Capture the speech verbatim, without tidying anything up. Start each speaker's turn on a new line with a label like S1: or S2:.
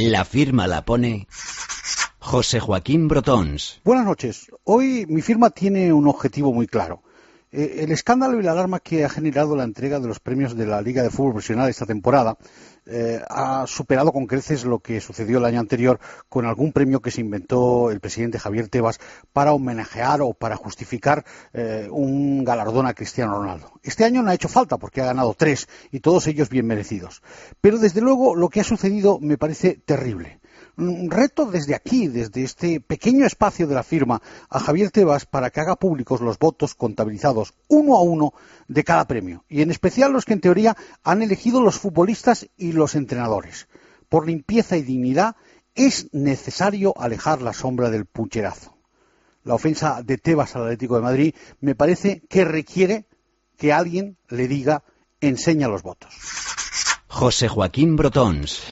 S1: La firma la pone José Joaquín Brotons.
S2: Buenas noches. Hoy mi firma tiene un objetivo muy claro. Eh, el escándalo y la alarma que ha generado la entrega de los premios de la Liga de Fútbol Profesional esta temporada eh, ha superado con creces lo que sucedió el año anterior con algún premio que se inventó el presidente Javier Tebas para homenajear o para justificar eh, un galardón a Cristiano Ronaldo. Este año no ha hecho falta porque ha ganado tres y todos ellos bien merecidos. Pero desde luego lo que ha sucedido me parece terrible. Reto desde aquí, desde este pequeño espacio de la firma, a Javier Tebas para que haga públicos los votos contabilizados uno a uno de cada premio, y en especial los que en teoría han elegido los futbolistas y los entrenadores. Por limpieza y dignidad es necesario alejar la sombra del pucherazo. La ofensa de Tebas al Atlético de Madrid me parece que requiere que alguien le diga enseña los votos.
S1: José Joaquín Brotons.